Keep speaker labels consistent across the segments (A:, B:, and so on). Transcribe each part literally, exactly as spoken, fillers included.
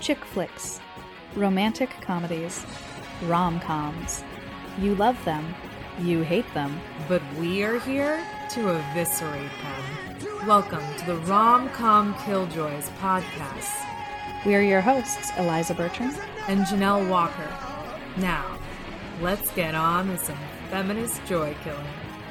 A: chick flicks, romantic comedies, rom-coms. You love them, you hate them.
B: But we are here to eviscerate them. Welcome to the Rom-Com Killjoys podcast.
A: We are your hosts, Eliza Bertrand
B: and Janelle Walker. Now, let's get on with some feminist joy killing.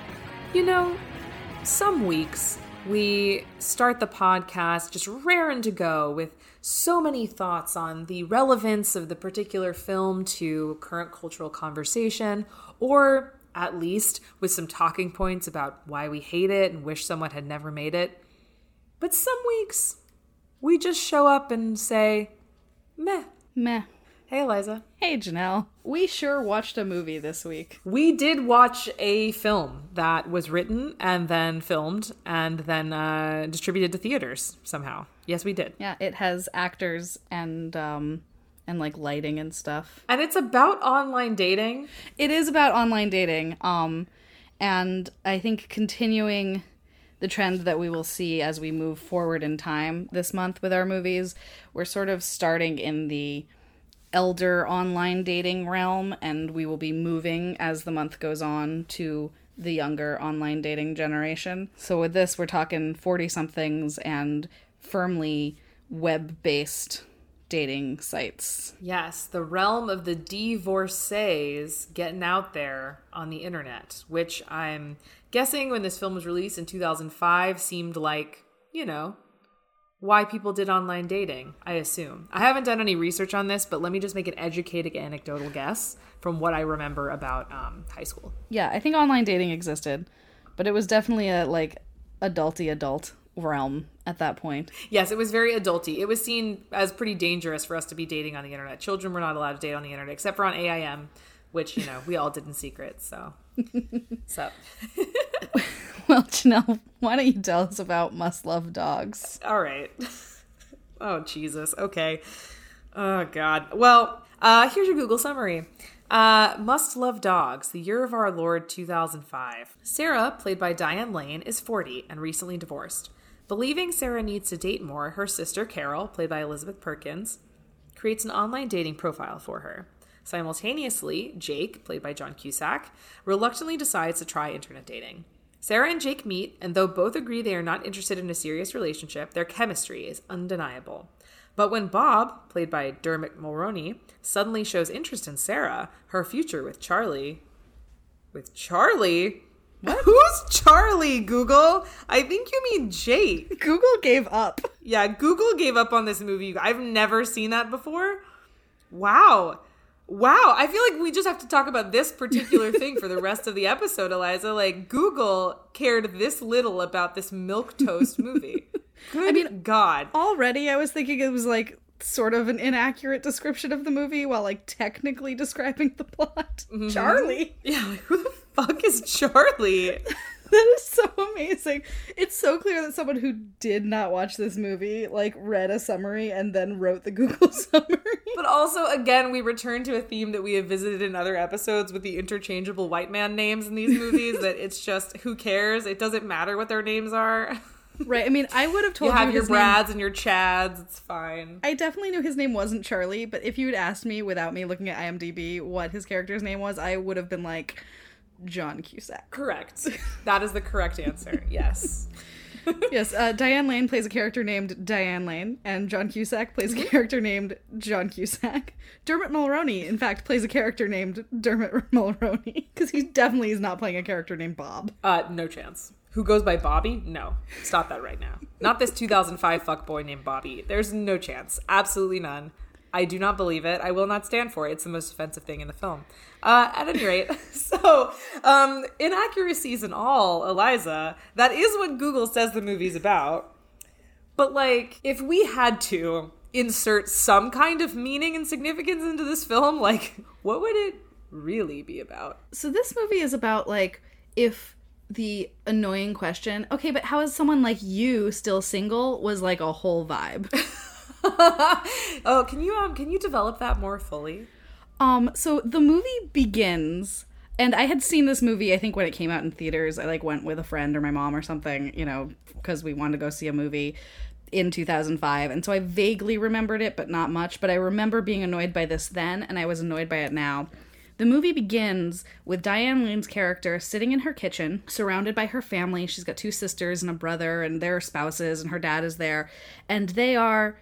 B: You know, some weeks we start the podcast just raring to go with so many thoughts on the relevance of the particular film to current cultural conversation, or at least with some talking points about why we hate it and wish someone had never made it. But some weeks we just show up and say, meh.
A: Meh.
B: Hey, Eliza.
A: Hey, Janelle. We sure watched a movie this week.
B: We did watch a film that was written and then filmed and then uh, distributed to theaters somehow. Yes, we did.
A: Yeah, it has actors and, um, and like lighting and stuff.
B: And it's about online dating.
A: It is about online dating. Um, and I think continuing the trend that we will see as we move forward in time this month with our movies, we're sort of starting in the elder online dating realm, and we will be moving as the month goes on to the younger online dating generation. So with this, we're talking forty-somethings and firmly web-based dating sites.
B: Yes, the realm of the divorcees getting out there on the internet, which I'm guessing when this film was released in two thousand five seemed like, you know, why people did online dating, I assume. I haven't done any research on this, but let me just make an educated anecdotal guess from what I remember about um, high school.
A: Yeah, I think online dating existed, but it was definitely a, like, adulty adult realm at that point.
B: Yes, it was very adulty. It was seen as pretty dangerous for us to be dating on the internet. Children were not allowed to date on the internet, except for on A I M, which, you know, we all did in secret, so. so.
A: Well, Janelle, why don't you tell us about Must Love Dogs?
B: All right. Oh, Jesus. Okay. Oh, God. Well, uh, here's your Google summary. Uh, Must Love Dogs, the year of our Lord two thousand five. Sarah, played by Diane Lane, is forty and recently divorced. Believing Sarah needs to date more, her sister Carol, played by Elizabeth Perkins, creates an online dating profile for her. Simultaneously, Jake, played by John Cusack, reluctantly decides to try internet dating. Sarah and Jake meet, and though both agree they are not interested in a serious relationship, their chemistry is undeniable. But when Bob, played by Dermot Mulroney, suddenly shows interest in Sarah, her future with Charlie... With Charlie? What? Who's Charlie, Google? I think you mean Jake.
A: Google gave up.
B: Yeah, Google gave up on this movie. I've never seen that before. Wow. Wow, I feel like we just have to talk about this particular thing for the rest of the episode, Eliza. Like, Google cared this little about this milquetoast movie. Good I mean, God.
A: Already I was thinking it was, like, sort of an inaccurate description of the movie while, like, technically describing the plot. Mm-hmm. Charlie.
B: Yeah, like, who the fuck is Charlie?
A: That is so amazing. It's so clear that someone who did not watch this movie, like, read a summary and then wrote the Google summary.
B: But also, again, we return to a theme that we have visited in other episodes with the interchangeable white man names in these movies, that it's just, who cares? It doesn't matter what their names are.
A: Right. I mean, I would have told you
B: You have
A: you
B: your Brads name... and your Chads. It's fine.
A: I definitely knew his name wasn't Charlie, but if you had asked me without me looking at IMDb what his character's name was, I would have been like, John Cusack.
B: Correct. That is the correct answer. Yes.
A: Yes, uh, Diane Lane plays a character named Diane Lane, and John Cusack plays a character named John Cusack. Dermot Mulroney, in fact, plays a character named Dermot Mulroney, because he definitely is not playing a character named Bob.
B: Uh, no chance. Who goes by Bobby? No. Stop that right now. Not this two thousand five fuckboy named Bobby. There's no chance. Absolutely none. I do not believe it. I will not stand for it. It's the most offensive thing in the film. Uh, at any rate, so um, inaccuracies and all, Eliza, that is what Google says the movie's about. But, like, if we had to insert some kind of meaning and significance into this film, like, what would it really be about?
A: So this movie is about, like, if the annoying question, okay, but how is someone like you still single, was, like, a whole vibe.
B: Oh, can you um can you develop that more fully?
A: Um, so the movie begins, and I had seen this movie, I think, when it came out in theaters. I, like, went with a friend or my mom or something, you know, because we wanted to go see a movie. in two thousand five, and so I vaguely remembered it, but not much. But I remember being annoyed by this then, and I was annoyed by it now. The movie begins with Diane Lane's character sitting in her kitchen, surrounded by her family. She's got two sisters and a brother, and their spouses, and her dad is there. And they are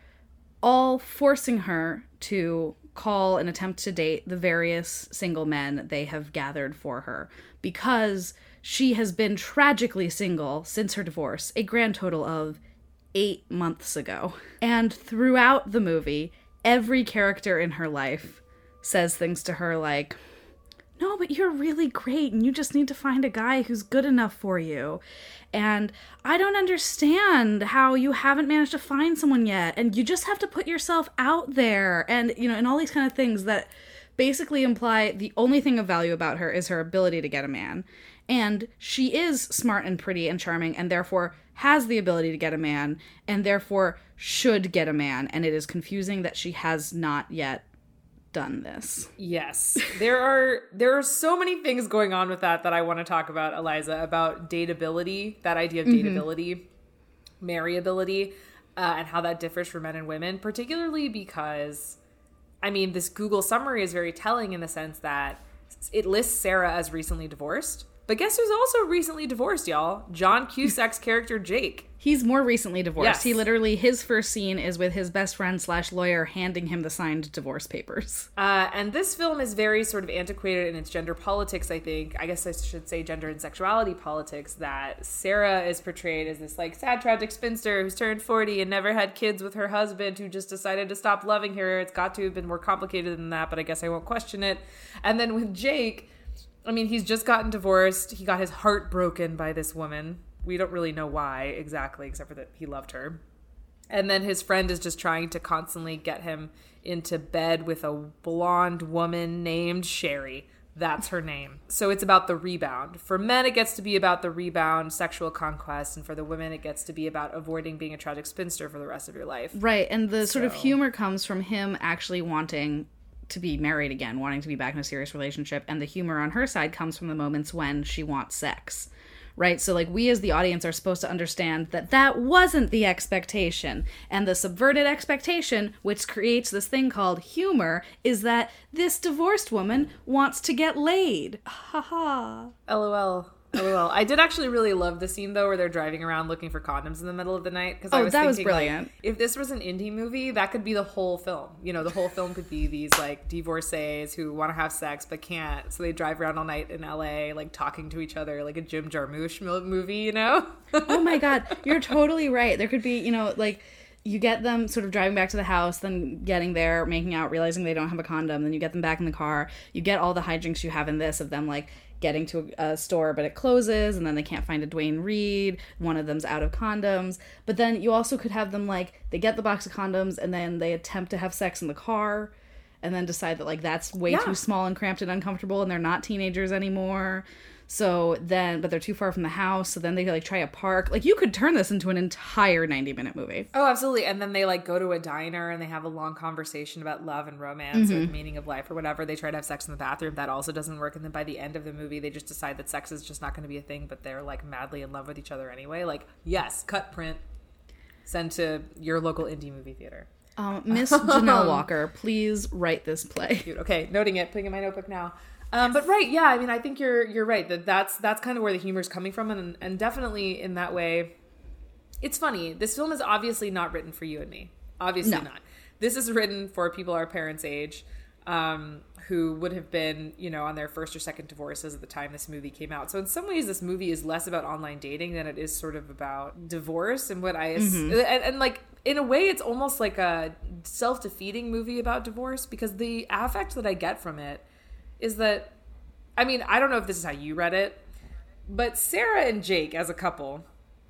A: all forcing her to call and attempt to date the various single men they have gathered for her, because she has been tragically single since her divorce, a grand total of eight months ago. And throughout the movie, every character in her life says things to her like, no, but you're really great and you just need to find a guy who's good enough for you. And I don't understand how you haven't managed to find someone yet. And you just have to put yourself out there. And, you know, and all these kind of things that basically imply the only thing of value about her is her ability to get a man. And she is smart and pretty and charming and therefore has the ability to get a man and therefore should get a man. And it is confusing that she has not yet done this.
B: Yes. There are there are so many things going on with that that I want to talk about, Eliza, about dateability, that idea of dateability, mm-hmm. marryability, uh, and how that differs for men and women, particularly because, I mean, this Google summary is very telling in the sense that it lists Sarah as recently divorced. But guess who's also recently divorced, y'all? John Cusack's character, Jake.
A: He's more recently divorced.
B: Yes.
A: He literally, his first scene is with his best friend slash lawyer handing him the signed divorce papers.
B: Uh, and this film is very sort of antiquated in its gender politics, I think. I guess I should say gender and sexuality politics, that Sarah is portrayed as this, like, sad, tragic spinster who's turned forty and never had kids with her husband who just decided to stop loving her. It's got to have been more complicated than that, but I guess I won't question it. And then with Jake, I mean, he's just gotten divorced. He got his heart broken by this woman. We don't really know why exactly, except for that he loved her. And then his friend is just trying to constantly get him into bed with a blonde woman named Sherry. That's her name. So it's about the rebound. For men, it gets to be about the rebound, sexual conquest. And for the women, it gets to be about avoiding being a tragic spinster for the rest of your life.
A: Right. And the
B: so.
A: sort of humor comes from him actually wanting to be married again, wanting to be back in a serious relationship. And the humor on her side comes from the moments when she wants sex. Right? So, like, we as the audience are supposed to understand that that wasn't the expectation. And the subverted expectation, which creates this thing called humor, is that this divorced woman wants to get laid. Ha ha.
B: LOL. LOL. I did actually really love the scene, though, where they're driving around looking for condoms in the middle of the night. Because
A: oh,
B: I was
A: that
B: thinking,
A: was brilliant.
B: Like, if this was an indie movie, that could be the whole film. You know, the whole film could be these, like, divorcees who want to have sex but can't. So they drive around all night in L A, like, talking to each other, like a Jim Jarmusch movie, you know?
A: Oh, my God. You're totally right. There could be, you know, like, you get them sort of driving back to the house, then getting there, making out, realizing they don't have a condom. Then you get them back in the car. You get all the hijinks you have in this of them, like, getting to a store but it closes and then they can't find a Dwayne Reed, one of them's out of condoms. But then you also could have them, like, they get the box of condoms and then they attempt to have sex in the car and then decide that, like, that's way
B: yeah.
A: too small and cramped and uncomfortable and they're not teenagers anymore. So then, but they're too far from the house, so then they, like, try a park. Like, you could turn this into an entire ninety-minute movie.
B: Oh, absolutely. And then they, like, go to a diner and they have a long conversation about love and romance mm-hmm. or the meaning of life or whatever. They try to have sex in the bathroom. That also doesn't work. And then by the end of the movie, they just decide that sex is just not going to be a thing, but they're, like, madly in love with each other anyway. Like, yes, cut, print, send to your local indie movie theater.
A: Um, Miss Janelle Walker, please write this play.
B: Dude, okay, noting it, putting it in my notebook now. Um, but right, yeah, I mean, I think you're you're right that that's that's kind of where the humor is coming from, and and definitely in that way, it's funny. This film is obviously not written for you and me. Obviously
A: no.
B: not. This is written for people our parents' age, um, who would have been, you know, on their first or second divorces at the time this movie came out. So in some ways, this movie is less about online dating than it is sort of about divorce and what I mm-hmm. and, and like in a way, it's almost like a self-defeating movie about divorce because the affect that I get from it is that, I mean, I don't know if this is how you read it, but Sarah and Jake as a couple,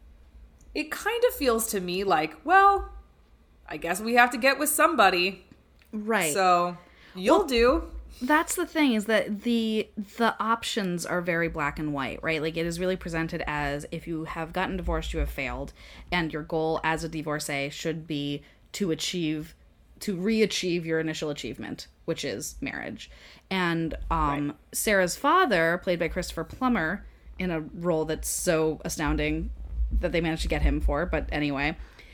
B: it kind of feels to me like, well, I guess we have to get with somebody.
A: Right.
B: So you'll well, do.
A: That's the thing, is that the the options are very black and white, right? Like, it is really presented as if you have gotten divorced, you have failed, and your goal as a divorcee should be to achieve, to re-achieve your initial achievement, which is marriage. And um, right. Sarah's father, played by Christopher Plummer, in a role that's so astounding that they managed to get him for, but anyway,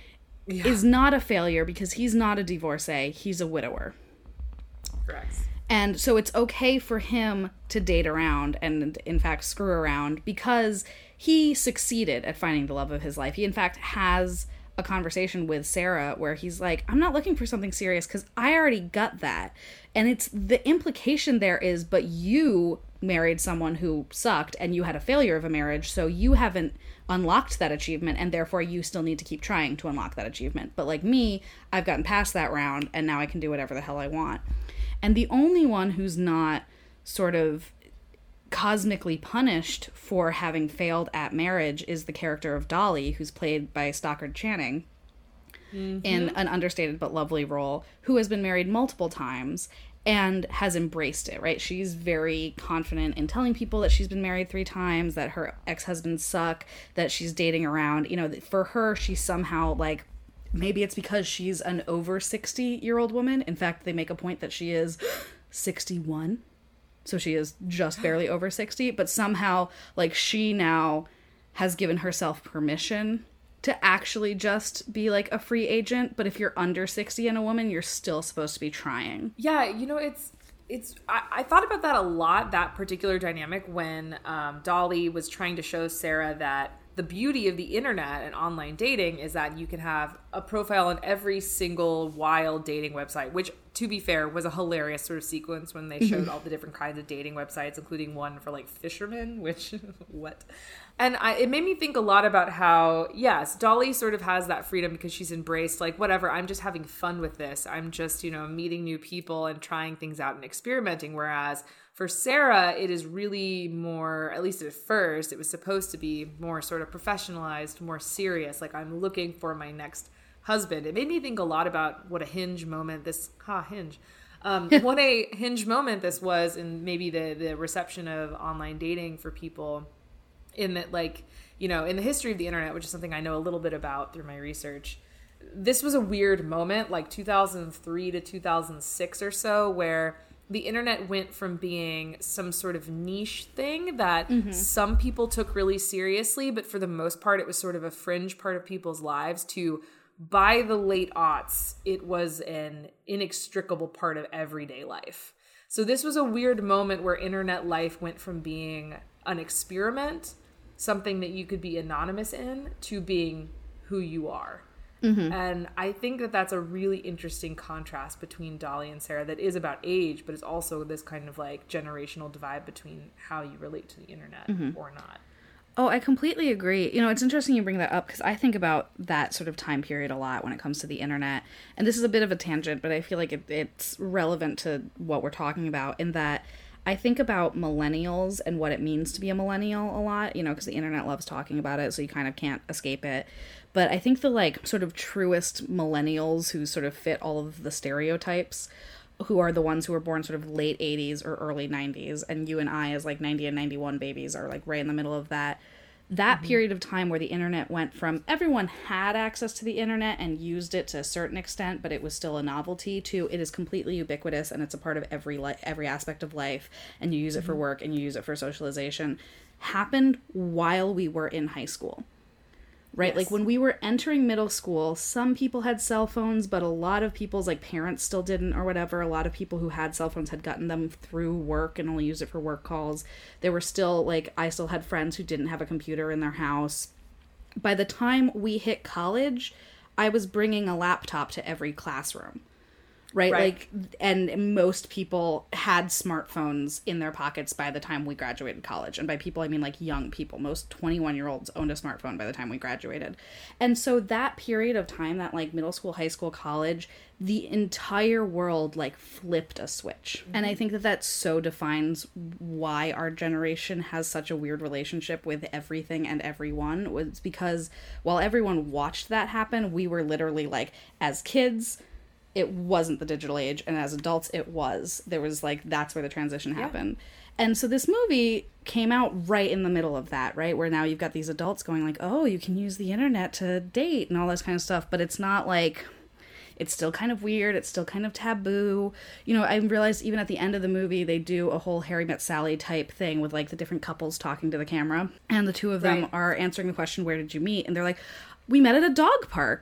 A: yeah. is not a failure because he's not a divorcee. He's a widower.
B: Correct.
A: And so it's okay for him to date around and, in fact, screw around because he succeeded at finding the love of his life. He, in fact, has a conversation with Sarah where he's like, I'm not looking for something serious because I already got that. And it's the implication there is, but you married someone who sucked and you had a failure of a marriage, so you haven't unlocked that achievement and therefore you still need to keep trying to unlock that achievement. But like me, I've gotten past that round and now I can do whatever the hell I want. And the only one who's not sort of cosmically punished for having failed at marriage is the character of Dolly, who's played by Stockard Channing mm-hmm. in an understated but lovely role, who has been married multiple times and has embraced it, right? She's very confident in telling people that she's been married three times, that her ex-husbands suck, that she's dating around. You know, for her, she's somehow like, maybe it's because she's an over sixty-year-old woman. In fact, they make a point that she is sixty-one. So she is just barely over sixty. But somehow, like, she now has given herself permission to actually just be, like, a free agent. But if you're under sixty and a woman, you're still supposed to be trying.
B: Yeah, you know, it's... It's. I, I thought about that a lot, that particular dynamic, when um, Dolly was trying to show Sarah that the beauty of the internet and online dating is that you can have a profile on every single wild dating website, which, to be fair, was a hilarious sort of sequence when they showed all the different kinds of dating websites, including one for like fishermen, which, what? And I, it made me think a lot about how, yes, Dolly sort of has that freedom because she's embraced, like, whatever, I'm just having fun with this. I'm just, you know, meeting new people and trying things out and experimenting. Whereas for Sarah, it is really more, at least at first, it was supposed to be more sort of professionalized, more serious. Like, I'm looking for my next husband. It made me think a lot about what a hinge moment this, ha, hinge. Um, what a hinge moment this was in maybe the, the reception of online dating for people. In that, like, you know, in the history of the internet, which is something I know a little bit about through my research, this was a weird moment, like two thousand three to two thousand six or so, where the internet went from being some sort of niche thing that mm-hmm. some people took really seriously, but for the most part, it was sort of a fringe part of people's lives, to, by the late aughts, it was an inextricable part of everyday life. So this was a weird moment where internet life went from being an experiment, something that you could be anonymous in, to being who you are. Mm-hmm. And I think that that's a really interesting contrast between Dolly and Sarah that is about age, but it's also this kind of like generational divide between how you relate to the internet mm-hmm. or not.
A: Oh, I completely agree. You know, it's interesting you bring that up because I think about that sort of time period a lot when it comes to the internet. And this is a bit of a tangent, but I feel like it, it's relevant to what we're talking about in that I think about millennials and what it means to be a millennial a lot, you know, because the internet loves talking about it, so you kind of can't escape it. But I think the, like, sort of truest millennials who sort of fit all of the stereotypes, who are the ones who were born sort of late eighties or early nineties, and you and I as, like, ninety and ninety-one babies are, like, right in the middle of that. That mm-hmm. period of time where the internet went from everyone had access to the internet and used it to a certain extent, but it was still a novelty, to it is completely ubiquitous and it's a part of every li- every aspect of life, and you use it mm-hmm. for work and you use it for socialization, happened while we were in high school. Right? Yes. Like when we were entering middle school, some people had cell phones, but a lot of people's like parents still didn't or whatever. A lot of people who had cell phones had gotten them through work and only used it for work calls. There were still like, I still had friends who didn't have a computer in their house. By the time we hit college, I was bringing a laptop to every classroom. Right? right? Like, and most people had smartphones in their pockets by the time we graduated college. And by people, I mean, like, young people. Most twenty-one-year-olds owned a smartphone by the time we graduated. And so that period of time, that, like, middle school, high school, college, the entire world, like, flipped a switch. Mm-hmm. And I think that that so defines why our generation has such a weird relationship with everything and everyone. Was because while everyone watched that happen, we were literally, like, as kids, it wasn't the digital age, and as adults it was. There was like, that's where the transition happened. Yeah. And so this movie came out right in the middle of that, right? Where now you've got these adults going like, oh, you can use the internet to date and all this kind of stuff, but it's not like, it's still kind of weird, it's still kind of taboo. You know, I realized even at the end of the movie, they do a whole Harry Met Sally type thing with like the different couples talking to the camera, and the two of them right. are answering the question, where did you meet? And they're like, we met at a dog park.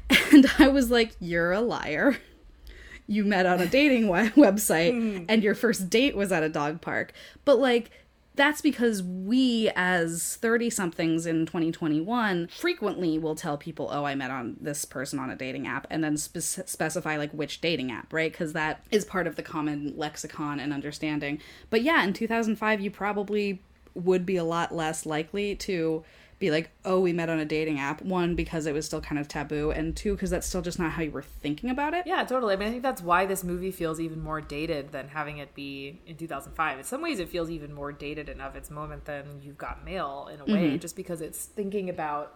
A: And I was like, you're a liar. You met on a dating we- website mm. and your first date was at a dog park. But like, that's because we as thirty-somethings in twenty twenty-one frequently will tell people, oh, I met on this person on a dating app, and then spe- specify like which dating app, right? Because that is part of the common lexicon and understanding. But yeah, in two thousand five, you probably would be a lot less likely to be like, oh, we met on a dating app. One, because it was still kind of taboo, and two, because that's still just not how you were thinking about it.
B: Yeah, totally. I mean, I think that's why this movie feels even more dated than having it be in two thousand five. In some ways, it feels even more dated and of its moment than You've Got Mail, in a way, mm-hmm. just because it's thinking about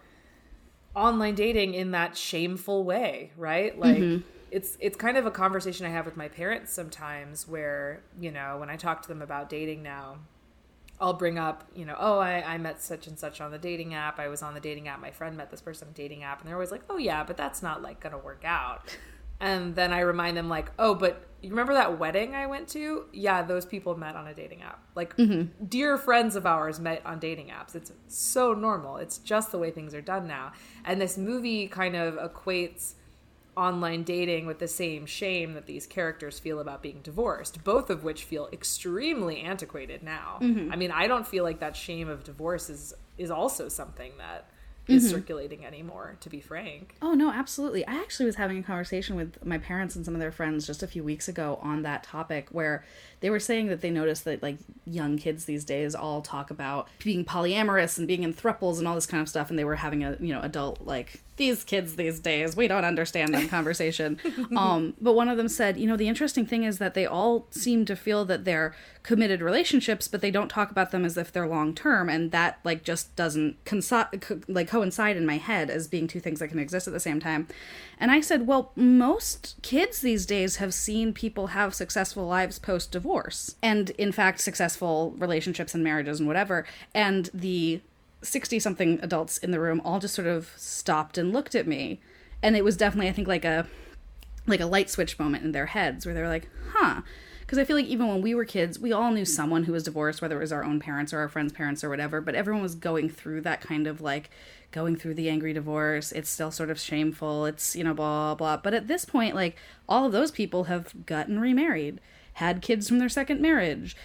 B: online dating in that shameful way, right? Like, mm-hmm. it's it's kind of a conversation I have with my parents sometimes where, you know, when I talk to them about dating now, I'll bring up, you know, oh, I, I met such and such on the dating app. I was on the dating app. My friend met this person on the dating app. And they're always like, oh, yeah, but that's not, like, going to work out. And then I remind them, like, oh, but you remember that wedding I went to? Yeah, those people met on a dating app. Like, mm-hmm. dear friends of ours met on dating apps. It's so normal. It's just the way things are done now. And this movie kind of equates online dating with the same shame that these characters feel about being divorced, both of which feel extremely antiquated now. Mm-hmm. I mean, I don't feel like that shame of divorce is is also something that is mm-hmm. circulating anymore, to be frank.
A: Oh, no, absolutely. I actually was having a conversation with my parents and some of their friends just a few weeks ago on that topic, where they were saying that they noticed that, like, young kids these days all talk about being polyamorous and being in thruples and all this kind of stuff, and they were having a, you know, adult, like, these kids these days, we don't understand them conversation. um, but one of them said, you know, the interesting thing is that they all seem to feel that they're committed relationships, but they don't talk about them as if they're long-term, and that, like, just doesn't consi- co- like coincide in my head as being two things that can exist at the same time. And I said, well, most kids these days have seen people have successful lives post-divorce, and in fact, successful relationships and marriages and whatever, and the sixty-something adults in the room all just sort of stopped and looked at me. And it was definitely, I think, like a like a light switch moment in their heads where they were like, huh. Because I feel like even when we were kids, we all knew someone who was divorced, whether it was our own parents or our friends' parents or whatever, but everyone was going through that kind of, like, going through the angry divorce. It's still sort of shameful. It's, you know, blah, blah. But at this point, like, all of those people have gotten remarried, had kids from their second marriage,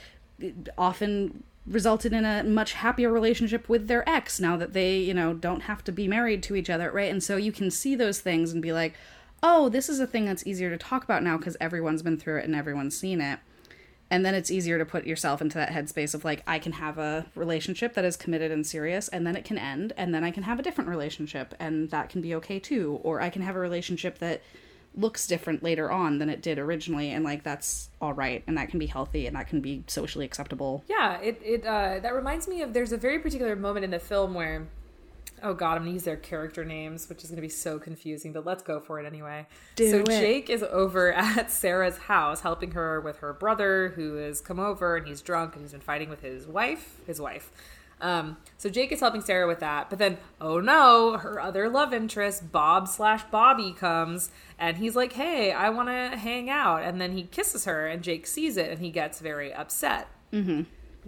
A: often resulted in a much happier relationship with their ex now that they, you know, don't have to be married to each other, right? And so you can see those things and be like, oh, this is a thing that's easier to talk about now because everyone's been through it and everyone's seen it. And then it's easier to put yourself into that headspace of, like, I can have a relationship that is committed and serious, and then it can end, and then I can have a different relationship, and that can be okay too. Or I can have a relationship that looks different later on than it did originally, and, like, that's all right, and that can be healthy, and that can be socially acceptable.
B: Yeah, it, it uh, that reminds me of, there's a very particular moment in the film where, oh god, I'm gonna use their character names, which is gonna be so confusing, but let's go for it anyway.
A: Do
B: so
A: it.
B: Jake is over at Sarah's house helping her with her brother, who has come over, and he's drunk, and he's been fighting with his wife, his wife. Um, so Jake is helping Sarah with that, but then, oh no, her other love interest, Bob slash Bobby, comes, and he's like, hey, I want to hang out, and then he kisses her, and Jake sees it, and he gets very upset. Mm-hmm.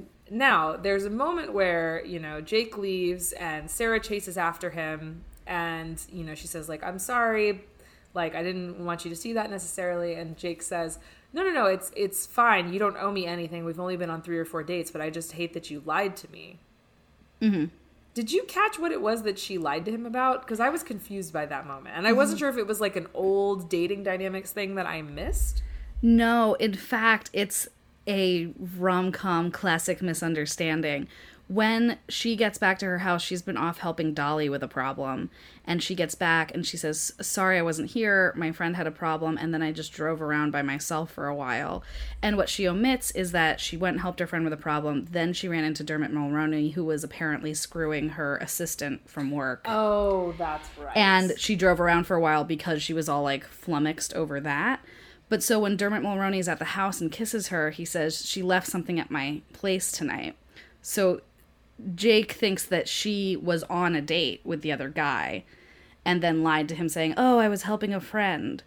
B: Now, there's a moment where, you know, Jake leaves, and Sarah chases after him, and, you know, she says, like, I'm sorry, like, I didn't want you to see that necessarily, and Jake says, no, no, no, it's it's fine, you don't owe me anything, we've only been on three or four dates, but I just hate that you lied to me. Mm-hmm. Did you catch what it was that she lied to him about? Because I was confused by that moment. And I mm-hmm. wasn't sure if it was like an old dating dynamics thing that I missed.
A: No, in fact, it's a rom-com classic misunderstanding. When she gets back to her house, she's been off helping Dolly with a problem. And she gets back and she says, sorry, I wasn't here. My friend had a problem. And then I just drove around by myself for a while. And what she omits is that she went and helped her friend with a problem. Then she ran into Dermot Mulroney, who was apparently screwing her assistant from work.
B: Oh, that's right.
A: And she drove around for a while because she was all, like, flummoxed over that. But so when Dermot Mulroney's at the house and kisses her, he says, she left something at my place tonight. So Jake thinks that she was on a date with the other guy and then lied to him saying, oh, I was helping a friend.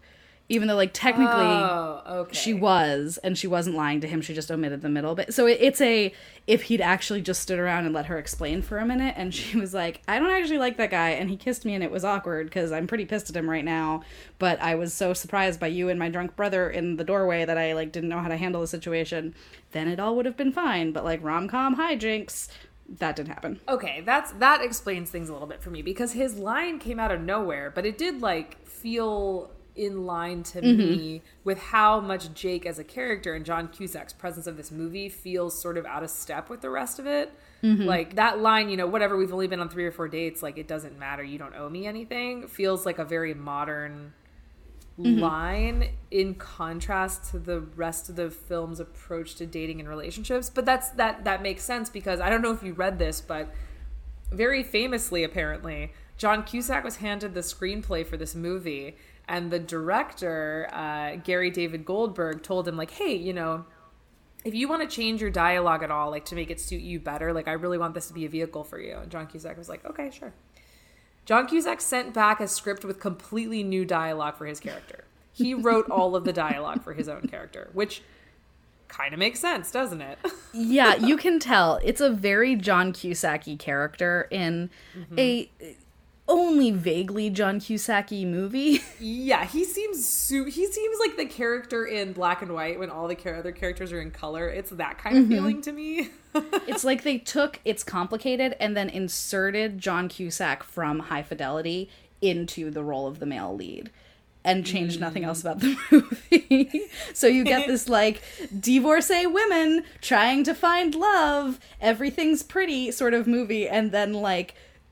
A: even though like technically
B: oh, okay.
A: she was, and she wasn't lying to him. She just omitted the middle bit. So it, it's a, if he'd actually just stood around and let her explain for a minute, and she was like, I don't actually like that guy, and he kissed me and it was awkward because I'm pretty pissed at him right now, but I was so surprised by you and my drunk brother in the doorway that I like didn't know how to handle the situation, then it all would have been fine. But like rom-com hijinks, that didn't happen.
B: Okay, that's that explains things a little bit for me, because his line came out of nowhere, but it did like feel in line to mm-hmm. me with how much Jake as a character and John Cusack's presence of this movie feels sort of out of step with the rest of it. Mm-hmm. Like that line, you know, whatever, we've only been on three or four dates, like it doesn't matter, you don't owe me anything, feels like a very modern mm-hmm. line in contrast to the rest of the film's approach to dating and relationships. But that's that that makes sense, because I don't know if you read this, but very famously apparently John Cusack was handed the screenplay for this movie, and the director, uh, Gary David Goldberg, told him, like, hey, you know, if you want to change your dialogue at all, like, to make it suit you better, like, I really want this to be a vehicle for you. And John Cusack was like, okay, sure. John Cusack sent back a script with completely new dialogue for his character. He wrote all of the dialogue for his own character, which kind of makes sense, doesn't it?
A: Yeah, you can tell. It's a very John Cusack-y character in mm-hmm. a only vaguely John Cusack-y movie.
B: Yeah, he seems su- he seems like the character in Black and White when all the char- other characters are in color. It's that kind of mm-hmm. feeling to me. It's like they took It's Complicated and then inserted John Cusack from High Fidelity into the role of the male lead and changed mm. nothing else about the movie. So you get this like divorcee women trying to find love, everything's pretty sort of movie, and then like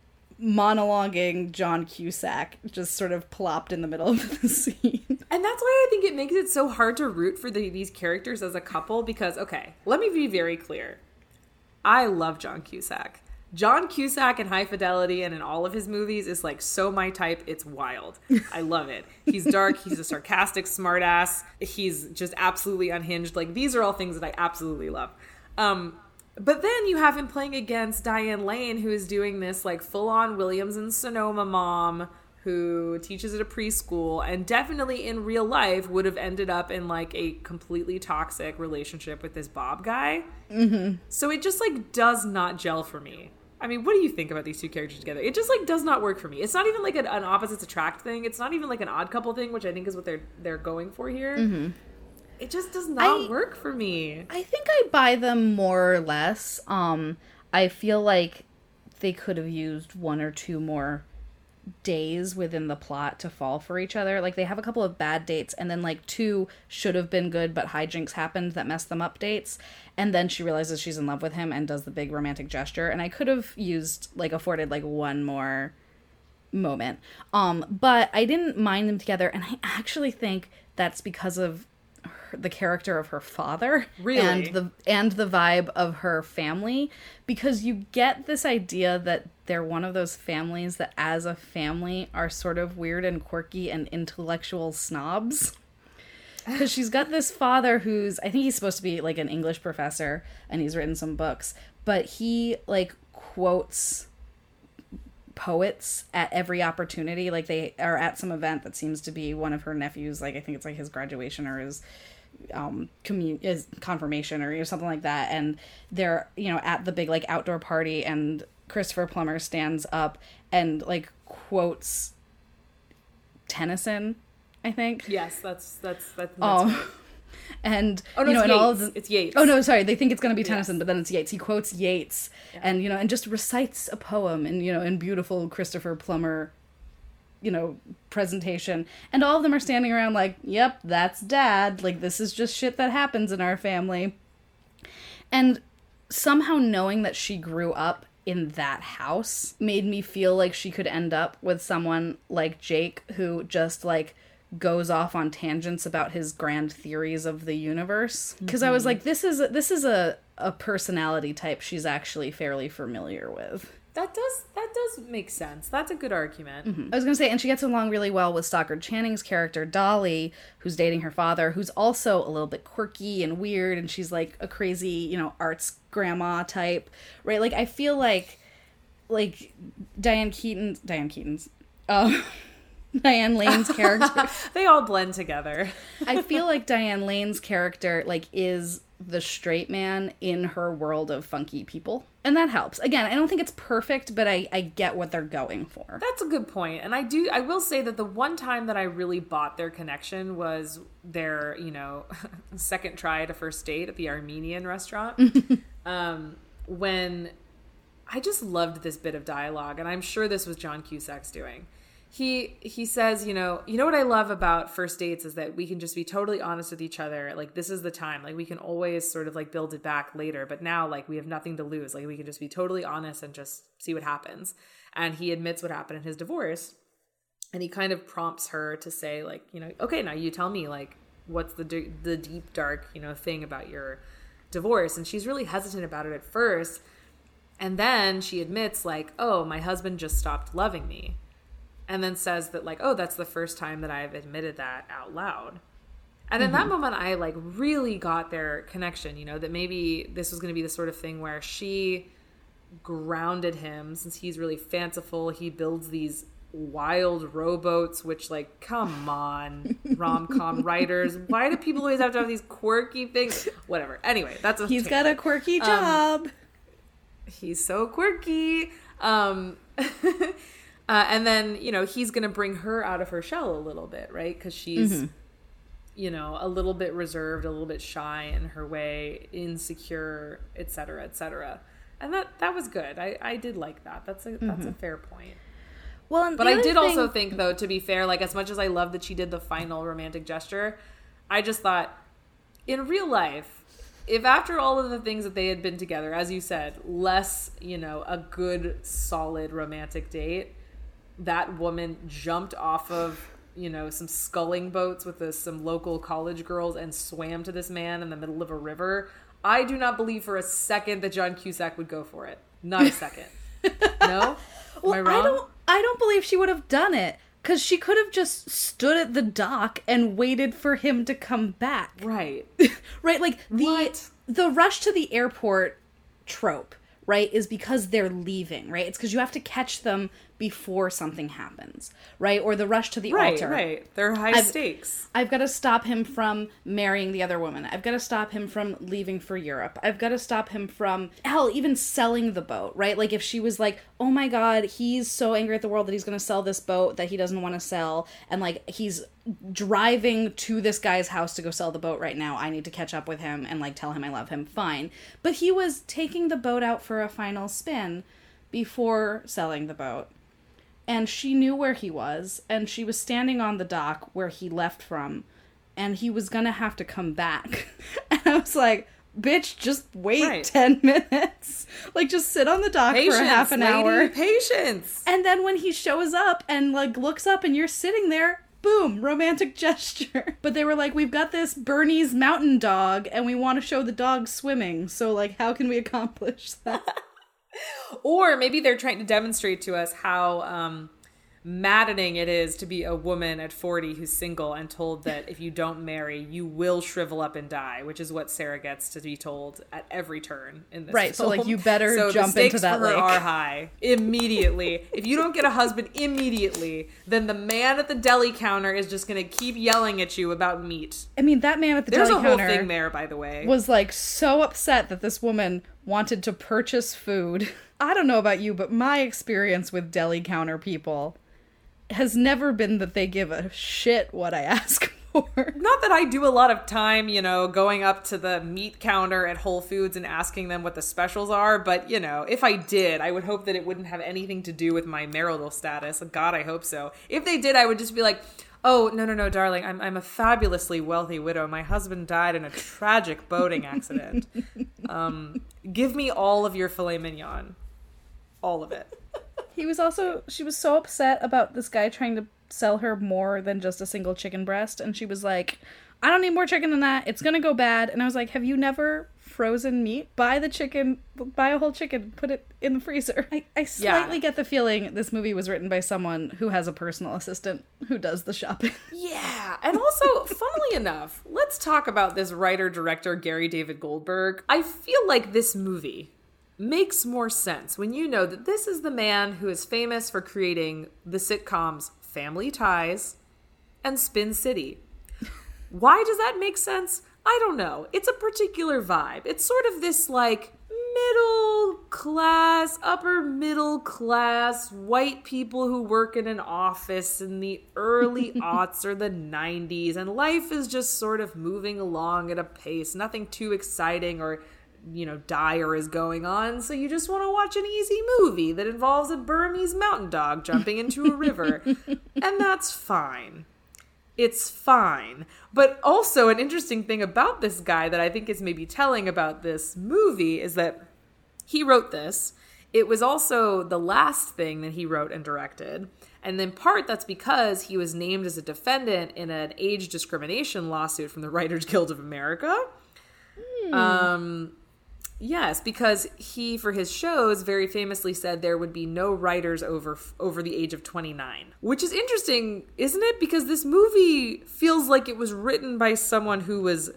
B: monologuing John Cusack just sort of plopped in the middle of the scene. And that's why I think it makes it so hard to root for the, these characters as a couple, because, okay, let me be very clear. I love John Cusack. John Cusack in High Fidelity and in all of his movies is like so my type, it's wild. I love it. He's dark, he's a sarcastic smartass, he's just absolutely unhinged. Like, these are all things that I absolutely love. Um, But then you have him playing against Diane Lane, who is doing this like full-on Williams and Sonoma mom who teaches at a preschool and definitely in real life would have ended up in like a completely toxic relationship with this Bob guy. Mm-hmm. So it just like does not gel for me. I mean, what do you think about these two characters together? It just like does not work for me. It's not even like an, an opposites attract thing. It's not even like an odd couple thing, which I think is what they're they're going for here. Mm-hmm. It just does not I, work for me.
A: I think I buy them more or less. Um, I feel like they could have used one or two more days within the plot to fall for each other. Like, they have a couple of bad dates, and then, like, two should have been good, but hijinks happened that messed them up dates. And then she realizes she's in love with him and does the big romantic gesture. And I could have used, like, afforded, like, one more moment. Um, but I didn't mind them together, and I actually think that's because of the character of her father,
B: really,
A: and the and the vibe of her family, because you get this idea that they're one of those families that as a family are sort of weird and quirky and intellectual snobs, because she's got this father who's, I think he's supposed to be like an English professor and he's written some books, but he like quotes poets at every opportunity. Like, they are at some event that seems to be one of her nephews, like I think it's like his graduation or his um commun- his confirmation or, you know, something like that, and they're, you know, at the big like outdoor party, and Christopher Plummer stands up and like quotes Tennyson, I think.
B: Yes, that's that's that's, that's
A: oh
B: right.
A: And
B: oh, no,
A: you know,
B: it's
A: and
B: Yates.
A: all of the,
B: it's Yates.
A: Oh no, sorry, they think it's going to be Tennyson,
B: yes.
A: but then it's Yates. He quotes Yates, yeah. and you know, and just recites a poem, and you know, in beautiful Christopher Plummer, you know, presentation, and all of them are standing around like, "Yep, that's Dad. Like, this is just shit that happens in our family." And somehow knowing that she grew up in that house made me feel like she could end up with someone like Jake, who just like goes off on tangents about his grand theories of the universe, because mm-hmm. I was like, this is a, this is a a personality type she's actually fairly familiar with.
B: That does that does make sense. That's a good argument.
A: Mm-hmm. I was gonna say, and she gets along really well with Stockard Channing's character Dolly, who's dating her father, who's also a little bit quirky and weird, and she's like a crazy, you know, arts grandma type, right? Like, I feel like like Diane Keaton Diane Keaton's uh Diane Lane's character.
B: They all blend together.
A: I feel like Diane Lane's character, like, is the straight man in her world of funky people. And that helps. Again, I don't think it's perfect, but I, I get what they're going for.
B: That's a good point. And I do, I will say that the one time that I really bought their connection was their, you know, second try at a first date at the Armenian restaurant. um, when I just loved this bit of dialogue, and I'm sure this was John Cusack's doing. He he says, you know, you know what I love about first dates is that we can just be totally honest with each other. Like, this is the time. Like, we can always sort of like build it back later. But now, like, we have nothing to lose. Like, we can just be totally honest and just see what happens. And he admits what happened in his divorce. And he kind of prompts her to say, like, you know, okay, now you tell me, like, what's the d- the deep, dark, you know, thing about your divorce. And she's really hesitant about it at first. And then she admits, like, oh, my husband just stopped loving me. And then says that, like, oh, that's the first time that I've admitted that out loud. And in mm-hmm. that moment, I, like, really got their connection, you know, that maybe this was going to be the sort of thing where she grounded him, since he's really fanciful. He builds these wild rowboats, which, like, come on, rom-com writers. Why do people always have to have these quirky things? Whatever. Anyway, that's a
A: He's
B: tangent.
A: got a quirky job.
B: Um, he's so quirky. Um... Uh, and then, you know, he's going to bring her out of her shell a little bit, right? Because she's, mm-hmm. you know, a little bit reserved, a little bit shy in her way, insecure, et cetera, et cetera. And that, that was good. I, I did like that. That's a, mm-hmm. that's a fair point.
A: Well,
B: but I did thing... also think, though, to be fair, like, as much as I love that she did the final romantic gesture, I just thought, in real life, if after all of the things that they had been together, as you said, less, you know, a good, solid romantic date, that woman jumped off of, you know, some sculling boats with the, some local college girls and swam to this man in the middle of a river, I do not believe for a second that John Cusack would go for it. Not a second. No?
A: Well,
B: Am I wrong?
A: I don't, I don't believe she would have done it, because she could have just stood at the dock and waited for him to come back.
B: Right.
A: Right? Like, the
B: what?
A: the rush to the airport trope, right, is because they're leaving, right? It's because you have to catch them before something happens, right? Or the rush to the
B: right,
A: altar.
B: Right, right. They're high
A: I've,
B: stakes.
A: I've got to stop him from marrying the other woman. I've got to stop him from leaving for Europe. I've got to stop him from, hell, even selling the boat, right? Like, if she was like, oh my God, he's so angry at the world that he's going to sell this boat that he doesn't want to sell, and, like, he's driving to this guy's house to go sell the boat right now. I need to catch up with him and, like, tell him I love him. Fine. But he was taking the boat out for a final spin before selling the boat. And she knew where he was, and she was standing on the dock where he left from, and he was gonna have to come back. And I was like, bitch, just wait right. ten minutes. Like, just sit on the dock patience, for a half an
B: lady,
A: hour.
B: Patience.
A: And then when he shows up and, like, looks up and you're sitting there, boom, romantic gesture. But they were like, we've got this Bernese mountain dog, and we want to show the dog swimming, so, like, how can we accomplish that?
B: Or maybe they're trying to demonstrate to us how um, maddening it is to be a woman at forty who's single and told that if you don't marry, you will shrivel up and die, which is what Sarah gets to be told at every turn in this
A: right,
B: film.
A: So, like, you better
B: so
A: jump into that
B: for her
A: lake.
B: Are high immediately. If you don't get a husband immediately, then the man at the deli counter is just going to keep yelling at you about meat.
A: I mean, that man at the
B: There's
A: deli counter...
B: There's a whole thing there, by the way.
A: ...was, like, so upset that this woman wanted to purchase food. I don't know about you, but my experience with deli counter people has never been that they give a shit what I ask for.
B: Not that I do a lot of time, you know, going up to the meat counter at Whole Foods and asking them what the specials are, but, you know, if I did, I would hope that it wouldn't have anything to do with my marital status. God, I hope so. If they did, I would just be like, oh, no, no, no, darling, I'm I'm a fabulously wealthy widow. My husband died in a tragic boating accident. Um, give me all of your filet mignon. All of it.
A: He was also, she was so upset about this guy trying to sell her more than just a single chicken breast. And she was like, I don't need more chicken than that. It's going to go bad. And I was like, have you never frozen meat? Buy the chicken, buy a whole chicken, put it in the freezer. I, I slightly yeah. get the feeling this movie was written by someone who has a personal assistant who does the shopping.
B: Yeah. And also, funnily enough, let's talk about this writer-director, Gary David Goldberg. I feel like this movie makes more sense when you know that this is the man who is famous for creating the sitcoms Family Ties, and Spin City. Why does that make sense? I don't know. It's a particular vibe. It's sort of this like middle class, upper middle class, white people who work in an office in the early aughts or the nineties, and life is just sort of moving along at a pace. Nothing too exciting or, you know, dire is going on, so you just want to watch an easy movie that involves a Burmese mountain dog jumping into a river. And that's fine. It's fine. But also an interesting thing about this guy that I think is maybe telling about this movie is that he wrote this. It was also the last thing that he wrote and directed. And in part, that's because he was named as a defendant in an age discrimination lawsuit from the Writers Guild of America. Hmm. Um... Yes, because he, for his shows, very famously said there would be no writers over over the age of twenty-nine. Which is interesting, isn't it? Because this movie feels like it was written by someone who was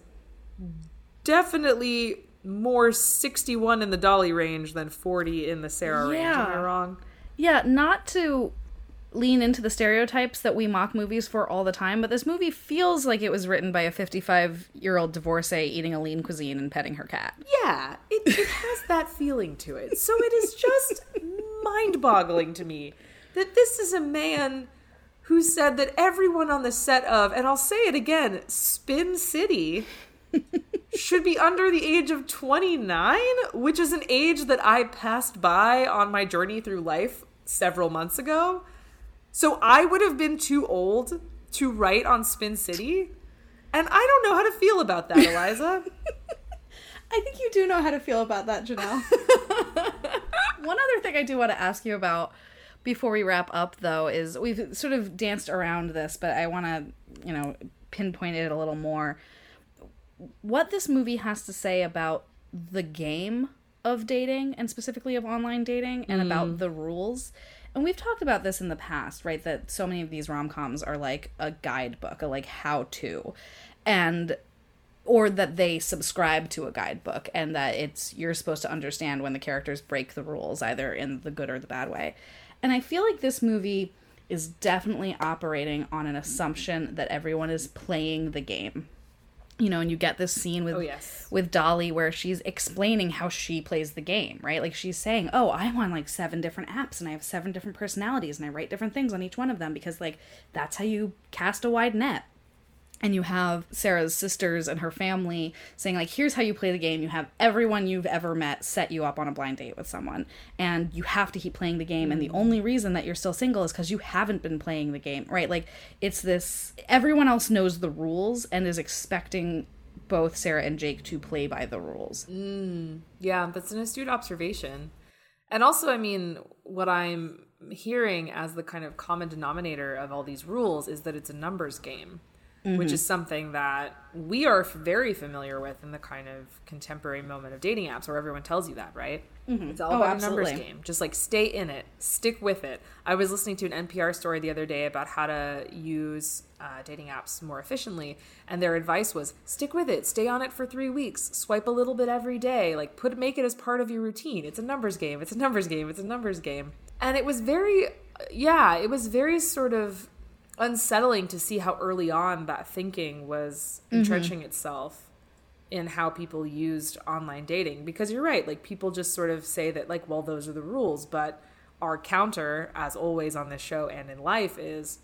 B: definitely more sixty-one in the Dolly range than forty in the Sarah
A: yeah.
B: range. Am I wrong?
A: Yeah, not to lean into the stereotypes that we mock movies for all the time, but this movie feels like it was written by a fifty-five-year-old divorcee eating a lean cuisine and petting her cat.
B: Yeah, it, it has that feeling to it. So it is just mind-boggling to me that this is a man who said that everyone on the set of, and I'll say it again, Spin City should be under the age of twenty-nine, which is an age that I passed by on my journey through life several months ago. So I would have been too old to write on Spin City, and I don't know how to feel about that, Eliza.
A: I think you do know how to feel about that, Janelle. One other thing I do want to ask you about before we wrap up, though, is we've sort of danced around this, but I want to, you know, pinpoint it a little more. What this movie has to say about the game of dating, and specifically of online dating, and mm. about the rules. And we've talked about this in the past, right? That so many of these rom-coms are like a guidebook, a like how-to. And or that they subscribe to a guidebook, and that it's you're supposed to understand when the characters break the rules, either in the good or the bad way. And I feel like this movie is definitely operating on an assumption that everyone is playing the game. You know, and you get this scene with
B: oh, yes.
A: with Dolly where she's explaining how she plays the game, right? Like she's saying, oh, I'm on like seven different apps and I have seven different personalities and I write different things on each one of them because like that's how you cast a wide net. And you have Sarah's sisters and her family saying, like, here's how you play the game. You have everyone you've ever met set you up on a blind date with someone. And you have to keep playing the game. And the only reason that you're still single is because you haven't been playing the game, right? Like, it's this... Everyone else knows the rules and is expecting both Sarah and Jake to play by the rules.
B: Mm, yeah, that's an astute observation. And also, I mean, what I'm hearing as the kind of common denominator of all these rules is that it's a numbers game. Mm-hmm. Which is something that we are very familiar with in the kind of contemporary moment of dating apps where everyone tells you that, right? Mm-hmm. It's all
A: oh,
B: about
A: absolutely.
B: a numbers game. Just like stay in it, stick with it. I was listening to an N P R story the other day about how to use uh, dating apps more efficiently. And their advice was stick with it, stay on it for three weeks, swipe a little bit every day, like put make it as part of your routine. It's a numbers game. It's a numbers game. It's a numbers game. And it was very, yeah, it was very sort of unsettling to see how early on that thinking was entrenching mm-hmm. itself in how people used online dating. Because you're right, like people just sort of say that like, well, those are the rules. But our counter, as always on this show and in life, is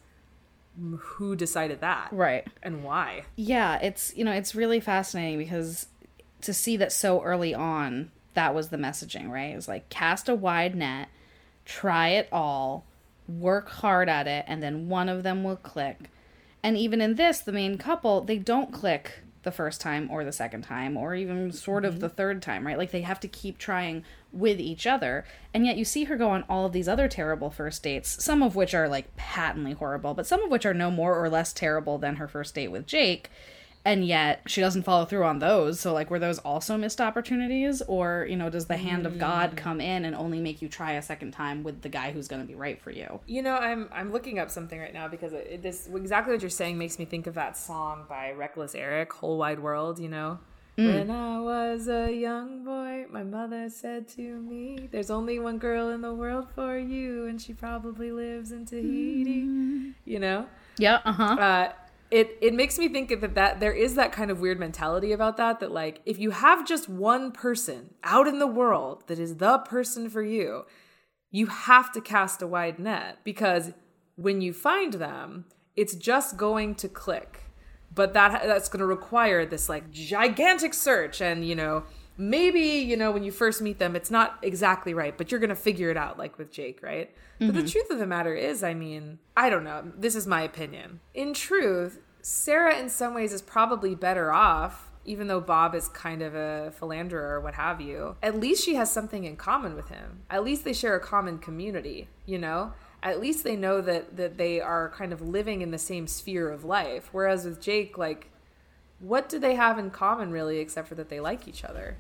B: who decided that?
A: Right.
B: And why?
A: Yeah, it's, you know, it's really fascinating because to see that so early on, that was the messaging, right? It was like cast a wide net, try it all, work hard at it, and then one of them will click. And even in this, the main couple, they don't click the first time or the second time or even sort of mm-hmm. the third time, right? Like they have to keep trying with each other. And yet you see her go on all of these other terrible first dates, some of which are like patently horrible, but some of which are no more or less terrible than her first date with Jake. And yet she doesn't follow through on those. So, like, were those also missed opportunities? Or, you know, does the hand of God come in and only make you try a second time with the guy who's going to be right for you?
B: You know, I'm I'm looking up something right now because it, this exactly what you're saying makes me think of that song by Reckless Eric, Whole Wide World, you know? When I was a young boy, my mother said to me, there's only one girl in the world for you, and she probably lives in Tahiti. Mm. You know?
A: Yeah, uh-huh.
B: Uh, it, it makes me think that, that there is that kind of weird mentality about that, that like, if you have just one person out in the world that is the person for you, you have to cast a wide net, because when you find them, it's just going to click. But that that's going to require this like gigantic search, and you know, maybe, you know, when you first meet them, it's not exactly right, but you're going to figure it out, like with Jake, right? Mm-hmm. But the truth of the matter is, I mean, I don't know. This is my opinion. In truth, Sarah in some ways is probably better off, even though Bob is kind of a philanderer or what have you. At least she has something in common with him. At least they share a common community, you know? At least they know that, that they are kind of living in the same sphere of life. Whereas with Jake, like, what do they have in common really, except for that they like each other?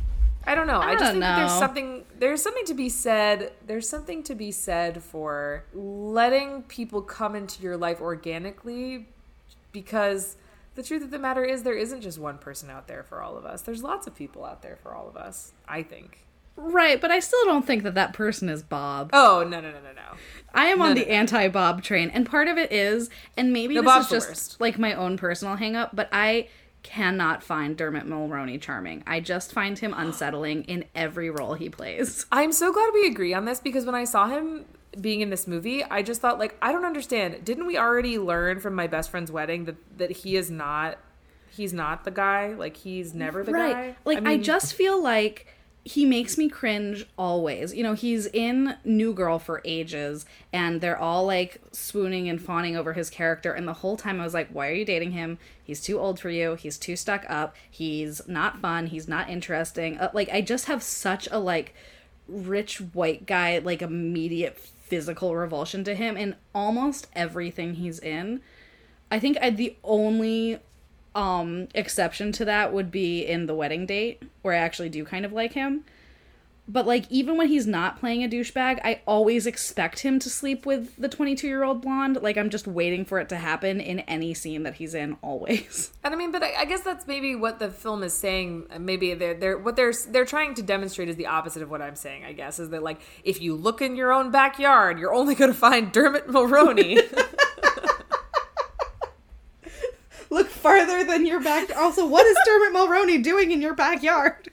B: I don't know. I, I just think that there's something there's something to be said. There's something to be said for letting people come into your life organically, because the truth of the matter is there isn't just one person out there for all of us. There's lots of people out there for all of us, I think.
A: Right, but I still don't think that that person is Bob.
B: Oh, no, no, no, no, no.
A: I am
B: no,
A: on
B: no,
A: the
B: no.
A: anti-Bob train, and part of it is, and maybe
B: no,
A: this
B: Bob's
A: is just
B: worst.
A: like my own personal hang-up, but I cannot find Dermot Mulroney charming. I just find him unsettling in every role he plays.
B: I'm so glad we agree on this, because when I saw him being in this movie, I just thought, like, I don't understand. Didn't we already learn from My Best Friend's Wedding that, that he is not, he's not the guy? Like, he's never the
A: right.
B: guy?
A: Like,
B: I, mean,
A: I just feel like he makes me cringe always. You know, he's in New Girl for ages, and they're all, like, swooning and fawning over his character, and the whole time I was like, why are you dating him? He's too old for you. He's too stuck up. He's not fun. He's not interesting. Uh, like, I just have such a, like, rich white guy, like, immediate physical revulsion to him in almost everything he's in. I think I, the only um exception to that would be in The Wedding Date, where I actually do kind of like him. But, like, even when he's not playing a douchebag, I always expect him to sleep with the twenty-two-year-old blonde. Like, I'm just waiting for it to happen in any scene that he's in, always.
B: And I mean, but I, I guess that's maybe what the film is saying. Maybe they're they're what they're they're trying to demonstrate is the opposite of what I'm saying. I guess is that, like, if you look in your own backyard, you're only going to find Dermot Mulroney.
A: Look farther than your back. Also, what is Dermot Mulroney doing in your backyard?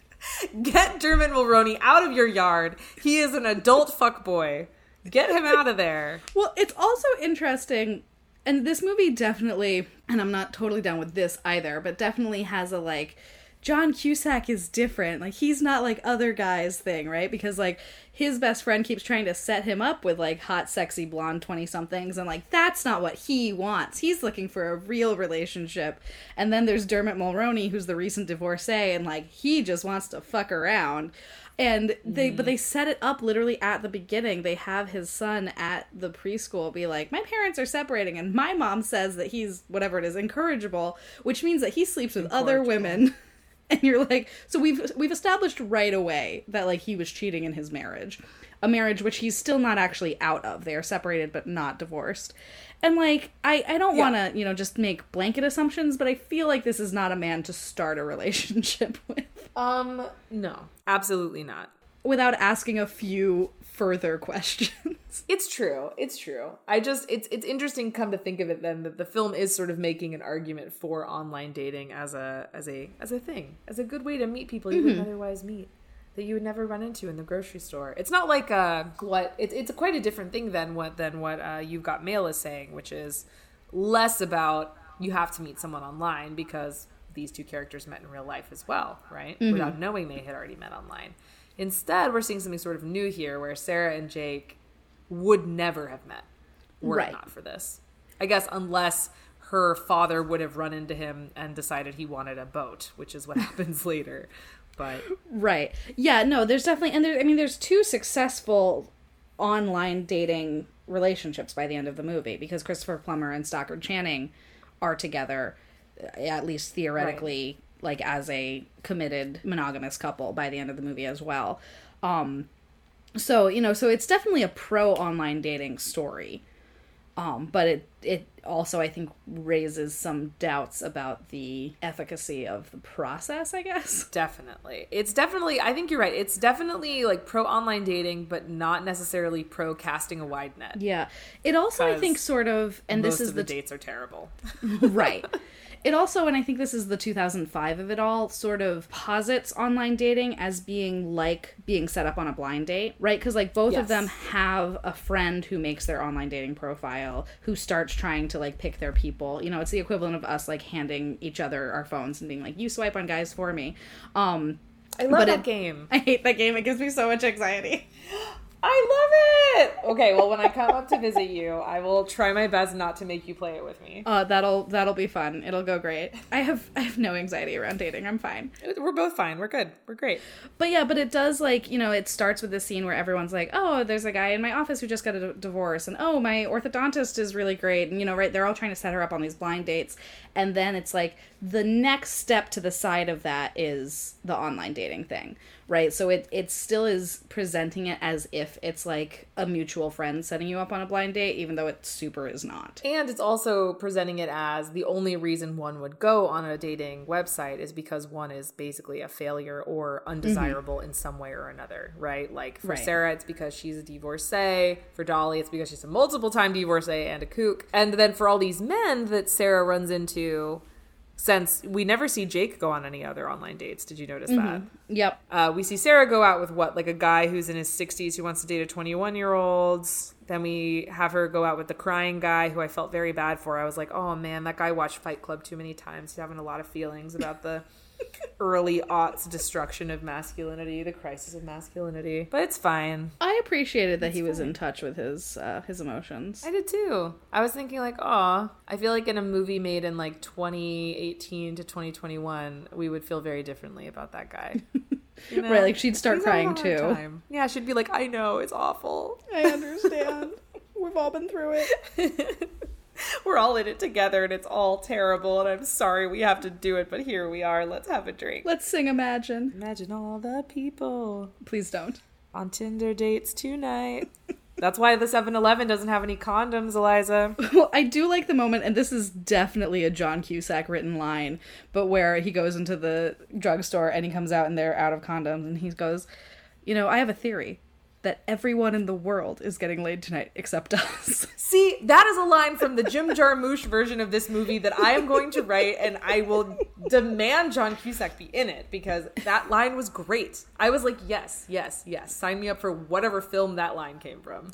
B: Get Dermot Mulroney out of your yard. He is an adult fuckboy. Get him out of there.
A: Well, it's also interesting, and this movie definitely, and I'm not totally down with this either, but definitely has a, like, John Cusack is different. Like, he's not like other guys thing, right? Because, like, his best friend keeps trying to set him up with, like, hot, sexy, blonde twenty-somethings, and, like, that's not what he wants. He's looking for a real relationship. And then there's Dermot Mulroney, who's the recent divorcee, and, like, he just wants to fuck around. And they, mm. but they set it up literally at the beginning. They have his son at the preschool be like, my parents are separating, and my mom says that he's, whatever it is, incorrigible, which means that he sleeps with other women. And you're like, so we've we've established right away that, like, he was cheating in his marriage. A marriage which he's still not actually out of. They are separated but not divorced. And, like, I, I don't yeah. want to, you know, just make blanket assumptions, but I feel like this is not a man to start a relationship with.
B: Um, no. Absolutely not.
A: Without asking a few further questions.
B: It's true. It's true. I just, it's it's interesting, come to think of it then, that the film is sort of making an argument for online dating as a as a as a thing, as a good way to meet people you mm-hmm. wouldn't otherwise meet, that you would never run into in the grocery store. It's not like uh what it's it's quite a different thing than what than what uh, You've Got Mail is saying, which is less about you have to meet someone online because these two characters met in real life as well, right? Mm-hmm. Without knowing they had already met online. Instead, we're seeing something sort of new here, where Sarah and Jake would never have met were
A: right.
B: it not for this. I guess unless her father would have run into him and decided he wanted a boat, which is what happens later. But
A: right. Yeah, no, there's definitely, and there, I mean, there's two successful online dating relationships by the end of the movie, because Christopher Plummer and Stockard Channing are together, at least theoretically, right. like as a committed monogamous couple by the end of the movie as well. Um, so, you know, so it's definitely a pro online dating story. Um, but it it also, I think, raises some doubts about the efficacy of the process, I guess.
B: Definitely. It's definitely, I think you're right. It's definitely like pro online dating, but not necessarily pro casting a wide net.
A: Yeah. It also, I think, sort of, and
B: most
A: this is
B: of the,
A: the
B: dates are terrible.
A: Right. It also, and I think this is the two thousand five of it all, sort of posits online dating as being like being set up on a blind date, right? Because, like, both
B: Yes.
A: of them have a friend who makes their online dating profile, who starts trying to, like, pick their people. You know, it's the equivalent of us, like, handing each other our phones and being like, you swipe on guys for me. Um,
B: I love
A: but
B: that
A: it,
B: game.
A: I hate that game. It gives me so much anxiety.
B: I love it! Okay, well, when I come up to visit you, I will try my best not to make you play it with me.
A: Uh, that'll that'll be fun. It'll go great. I have I have no anxiety around dating. I'm fine.
B: We're both fine. We're good. We're great.
A: But yeah, but it does, like, you know, it starts with this scene where everyone's like, oh, there's a guy in my office who just got a d- divorce, and oh, my orthodontist is really great, and, you know, right, they're all trying to set her up on these blind dates, and then it's like, the next step to the side of that is the online dating thing, right? So it, it still is presenting it as if it's like a mutual friend setting you up on a blind date, even though it super is not.
B: And it's also presenting it as the only reason one would go on a dating website is because one is basically a failure or undesirable mm-hmm. in some way or another, right? Like for right. Sarah, it's because she's a divorcee. For Dolly, it's because she's a multiple time divorcee and a kook. And then for all these men that Sarah runs into, since we never see Jake go on any other online dates. Did you notice mm-hmm. that?
A: Yep.
B: Uh, we see Sarah go out with what? Like a guy who's in his sixties who wants to date a twenty-one-year-old. Then we have her go out with the crying guy who I felt very bad for. I was like, oh man, that guy watched Fight Club too many times. He's having a lot of feelings about the early aughts destruction of masculinity, the crisis of masculinity. But it's fine.
A: I appreciated that
B: it's
A: he was
B: fine.
A: in touch with his uh, his emotions.
B: I did too. I was thinking like, aw, I feel like in a movie made in like twenty eighteen to twenty twenty-one, we would feel very differently about that guy. You know?
A: Right, like she'd start
B: He's
A: crying too.
B: Time. Yeah, she'd be like, I know, it's awful.
A: I understand. We've all been through it.
B: We're all in it together and it's all terrible and I'm sorry we have to do it, but here we are. Let's have a drink.
A: Let's sing Imagine.
B: Imagine all the people.
A: Please don't.
B: On Tinder dates tonight. That's why the seven eleven doesn't have any condoms, Eliza.
A: Well, I do like the moment, and this is definitely a John Cusack written line, but where he goes into the drugstore and he comes out and they're out of condoms and he goes, you know, I have a theory that everyone in the world is getting laid tonight except us.
B: See, that is a line from the Jim Jarmusch version of this movie that I am going to write, and I will demand John Cusack be in it, because that line was great. I was like, yes, yes, yes. Sign me up for whatever film that line came from.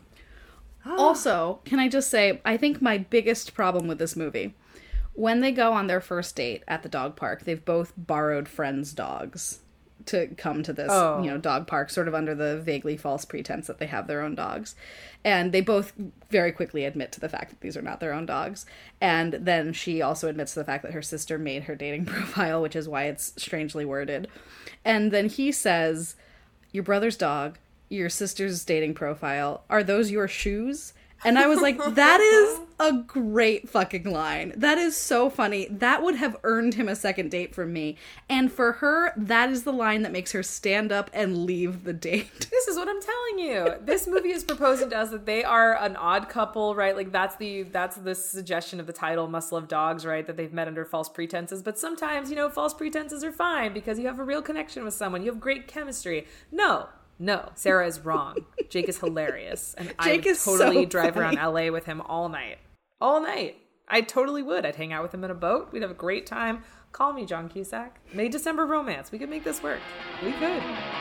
A: Also, can I just say, I think my biggest problem with this movie, when they go on their first date at the dog park, they've both borrowed friends' dogs to come to this, oh. you know, dog park, sort of under the vaguely false pretense that they have their own dogs. And they both very quickly admit to the fact that these are not their own dogs. And then she also admits to the fact that her sister made her dating profile, which is why it's strangely worded. And then he says, your brother's dog, your sister's dating profile, are those your shoes? And I was like, that is a great fucking line. That is so funny. That would have earned him a second date from me. And for her, that is the line that makes her stand up and leave the date.
B: This is what I'm telling you. This movie is proposing to us that they are an odd couple, right? Like that's the that's the suggestion of the title, Must Love Dogs, right? That they've met under false pretenses. But sometimes, you know, false pretenses are fine because you have a real connection with someone. You have great chemistry. No. No, Sarah is wrong. Jake is hilarious. And I would totally so drive funny. around L A with him all night. All night. I totally would. I'd hang out with him in a boat. We'd have a great time. Call me, John Cusack. May December romance. We could make this work. We could.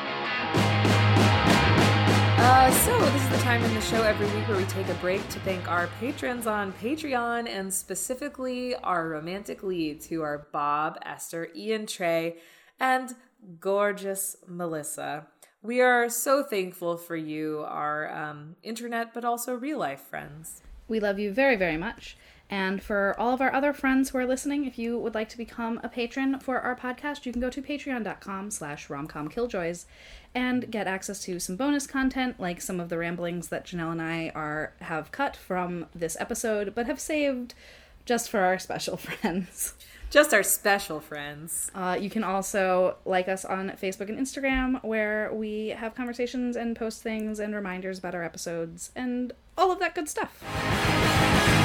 B: Uh, so this is the time in the show every week where we take a break to thank our patrons on Patreon, and specifically our romantic leads, who are Bob, Esther, Ian, Trey, and gorgeous Melissa. We are so thankful for you, our um, internet, but also real life friends.
A: We love you very, very much. And for all of our other friends who are listening, if you would like to become a patron for our podcast, you can go to patreon.com slash romcomkilljoys and get access to some bonus content, like some of the ramblings that Janelle and I are have cut from this episode, but have saved just for our special friends.
B: Just our special friends.
A: Uh, you can also like us on Facebook and Instagram, where we have conversations and post things and reminders about our episodes and all of that good stuff.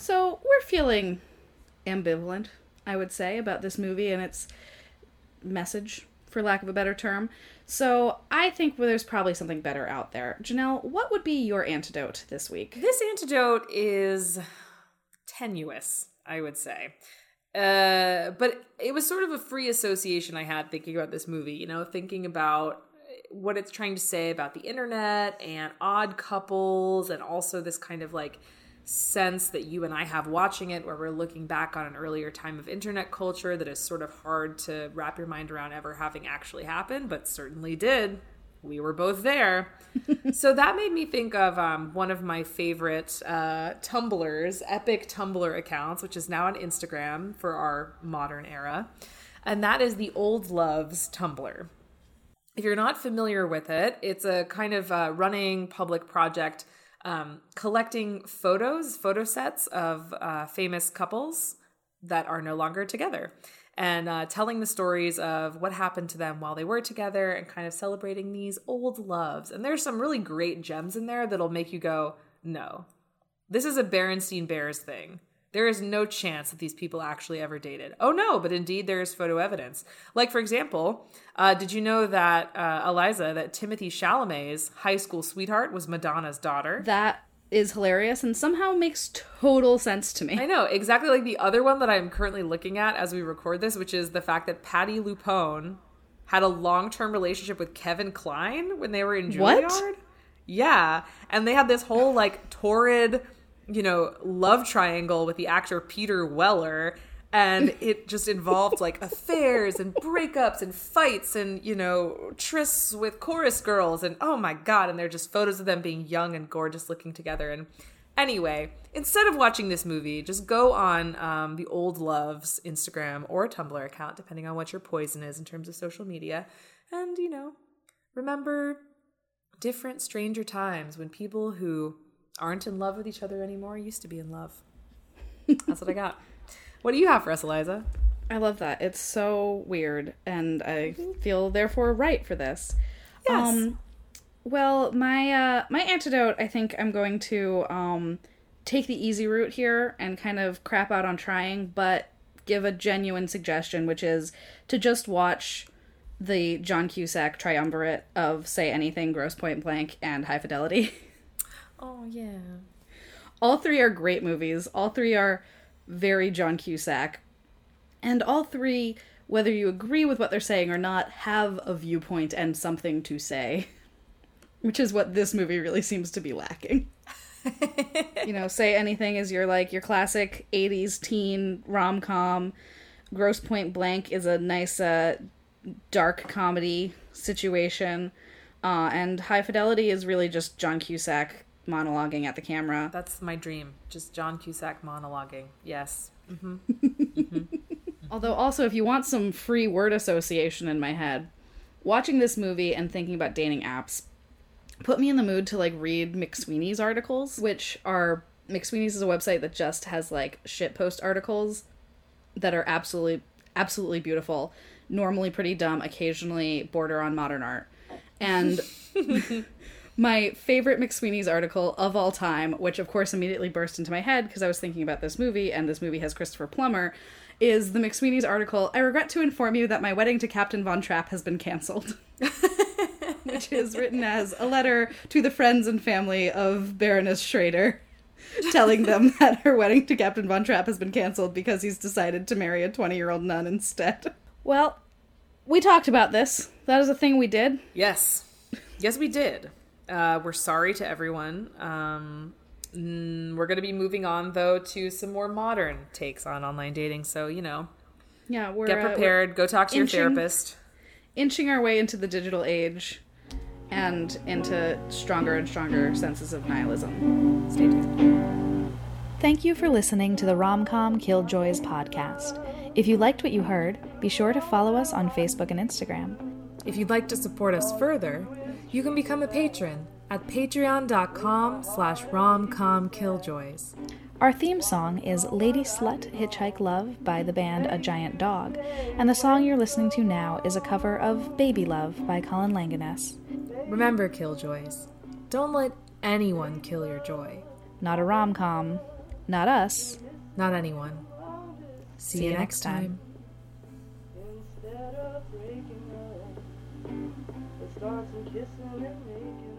A: So we're feeling ambivalent, I would say, about this movie and its message, for lack of a better term. So I think there's probably something better out there. Janelle, what would be your antidote this week?
B: This antidote is tenuous, I would say. Uh, but it was sort of a free association I had thinking about this movie, you know, thinking about what it's trying to say about the internet and odd couples, and also this kind of like sense that you and I have watching it, where we're looking back on an earlier time of internet culture that is sort of hard to wrap your mind around ever having actually happened, but certainly did. We were both there. So that made me think of um, one of my favorite uh, Tumblrs, epic Tumblr accounts, which is now on Instagram for our modern era. And that is the Old Loves Tumblr. If you're not familiar with it, it's a kind of uh, running public project um, collecting photos, photo sets of uh, famous couples that are no longer together, and uh, telling the stories of what happened to them while they were together and kind of celebrating these old loves. And there's some really great gems in there that'll make you go, no, this is a Berenstein Bears thing. There is no chance that these people actually ever dated. Oh no, but indeed there is photo evidence. Like, for example, uh, did you know that, uh, Eliza, that Timothy Chalamet's high school sweetheart was Madonna's daughter?
A: That is hilarious and somehow makes total sense to me.
B: I know, exactly like the other one that I'm currently looking at as we record this, which is the fact that Patti LuPone had a long-term relationship with Kevin Kline when they were in Juilliard.
A: What?
B: Yeah, and they had this whole like torrid, you know, love triangle with the actor Peter Weller, and it just involved like affairs and breakups and fights and, you know, trysts with chorus girls, and oh my god, and they're just photos of them being young and gorgeous looking together. And anyway, instead of watching this movie, just go on um, the Old Loves Instagram or Tumblr account, depending on what your poison is in terms of social media, and, you know, remember different stranger times when people who aren't in love with each other anymore used to be in love. That's what I got. What do you have for us, Eliza?
A: I love that. It's so weird, and I feel therefore right for this.
B: Yes.
A: Um, well, my uh, my antidote, I think I'm going to um, take the easy route here and kind of crap out on trying, but give a genuine suggestion, which is to just watch the John Cusack triumvirate of Say Anything, Grosse Pointe Blank, and High Fidelity.
B: Oh, yeah.
A: All three are great movies. All three are very John Cusack. And all three, whether you agree with what they're saying or not, have a viewpoint and something to say. Which is what this movie really seems to be lacking. You know, Say Anything is your, like, your classic eighties teen rom-com. Grosse Pointe Blank is a nice, uh, dark comedy situation. Uh, and High Fidelity is really just John Cusack monologuing at the camera.
B: That's my dream. Just John Cusack monologuing. Yes. Mm-hmm.
A: Mm-hmm. Although also, if you want some free word association in my head, watching this movie and thinking about dating apps put me in the mood to, like, read McSweeney's articles, which are... McSweeney's is a website that just has, like, shitpost articles that are absolutely, absolutely beautiful. Normally pretty dumb, occasionally border on modern art. And... my favorite McSweeney's article of all time, which of course immediately burst into my head because I was thinking about this movie, and this movie has Christopher Plummer, is the McSweeney's article, "I regret to inform you that my wedding to Captain Von Trapp has been cancelled." Which is written as a letter to the friends and family of Baroness Schrader, telling them that her wedding to Captain Von Trapp has been cancelled because he's decided to marry a twenty-year-old nun instead. Well, we talked about this. That is a thing we did.
B: Yes. Yes, we did. Uh, we're sorry to everyone. Um, mm, we're going to be moving on, though, to some more modern takes on online dating. So, you know,
A: yeah, we're,
B: get prepared. Uh, Go talk to
A: inching,
B: your therapist.
A: Inching our way into the digital age and into stronger and stronger senses of nihilism. Stay tuned.
C: Thank you for listening to the Romcom Killjoys podcast. If you liked what you heard, be sure to follow us on Facebook and Instagram.
B: If you'd like to support us further, you can become a patron at patreon.com slash romcomkilljoys.
C: Our theme song is Lady Slut Hitchhike Love by the band A Giant Dog, and the song you're listening to now is a cover of Baby Love by Colin Langaness.
B: Remember, Killjoys, don't let anyone kill your joy.
C: Not a rom-com. Not us.
B: Not anyone. See,
C: See
B: you
C: you
B: next
C: next time.
B: time.
D: Instead of breaking up, let's start some kissing and making